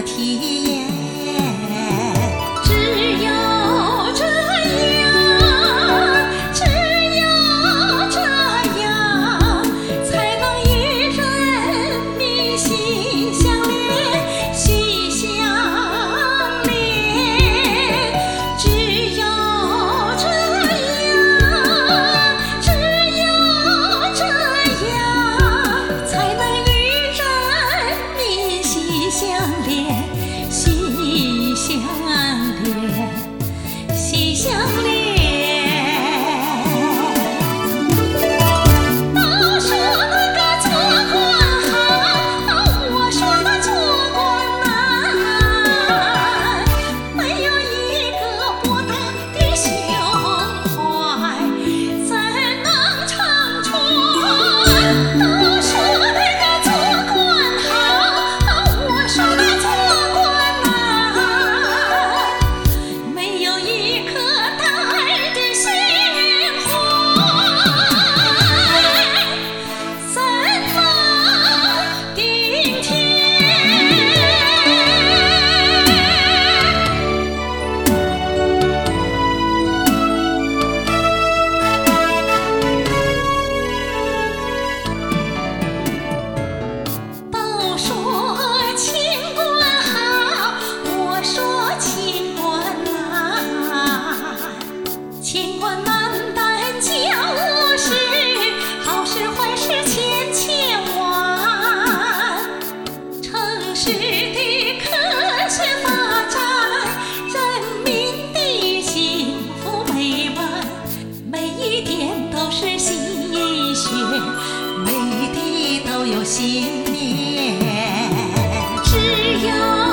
体验。只有这样，只有这样，才能与人民心相连，心相连。只有这样，只有这样，才能与人民心相连，心相连，心相连。都说那个做官好，我说那做官难，没有一个博大的胸怀，怎能成全？都说那个做官好，我说那做官难，没有一颗大爱的心怀，怎能顶天？都说清官好，我说清官难，清官难担家务事，好事坏事千千万。城市的科学发展，人民的幸福美满，每一点都是心血，每一滴都有信念。只有